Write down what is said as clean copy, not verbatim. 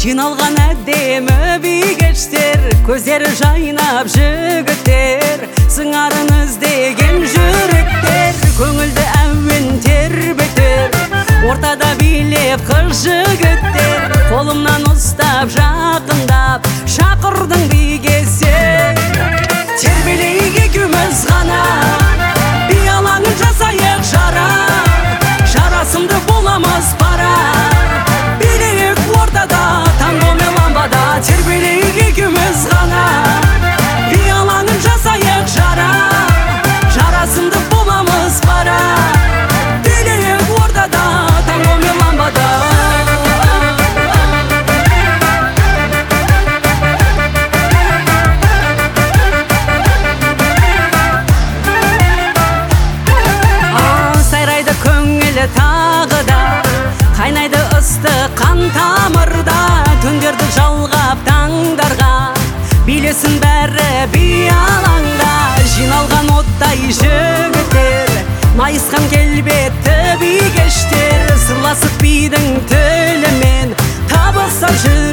жиналған әдемі бикештер, көздері жайнап жігіттер, сыңарын іздеген жүректер, көңілді әуен тербетер, ортада билеп қыз жігіттер, қолымнан ұстап жақындап шақырдың бикесен. Тербелейік екеуміз ғана, би алаңын жасайық жара, жарасымды боламыз пара, билейік ортада танго мен ламбада. Тербелейік екеуміз ғана, би алаңын жасайық жара, жарасымды боламыз пара, билейік ортада танго мен ламбада. Тағы да қайнайды ыстық қан тамырда, түндерді жалғап таңдарға, билесін бәрі би алаңда. Жиналған оттай жігіттер, майысқан келбетті бикештер, сырласып бидің тілімен табысар